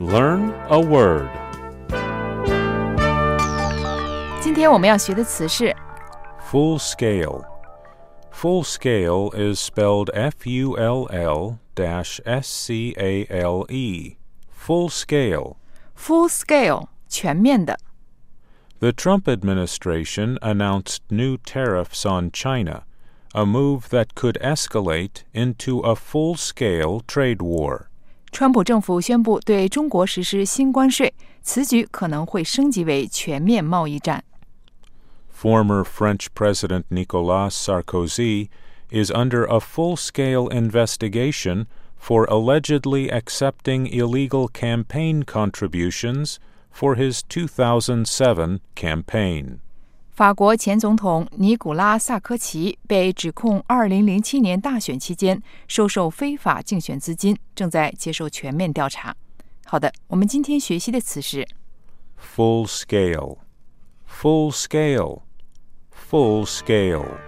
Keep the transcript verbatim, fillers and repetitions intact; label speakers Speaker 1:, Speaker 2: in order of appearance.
Speaker 1: Learn a word.
Speaker 2: 今天我们要学的词是
Speaker 1: Full scale. Full scale is spelled F U L L S C A L E. Full scale.
Speaker 2: full scale 全面的。
Speaker 1: The Trump administration announced new tariffs on China, a move that could escalate into a full-scale trade war.
Speaker 2: 川普政府宣布对中国实施新关税，此举可能会升级为全面贸易战。
Speaker 1: Former French President Nicolas Sarkozy is under a full-scale investigation for allegedly accepting illegal campaign contributions for his two thousand seven campaign.
Speaker 2: 法国前总统尼古拉萨科齐被指控二零零七年大选期间收受非法竞选资金，正在接受全面调查。好的，我们今天学习的词是
Speaker 1: Full scale. Full scale. Full scale.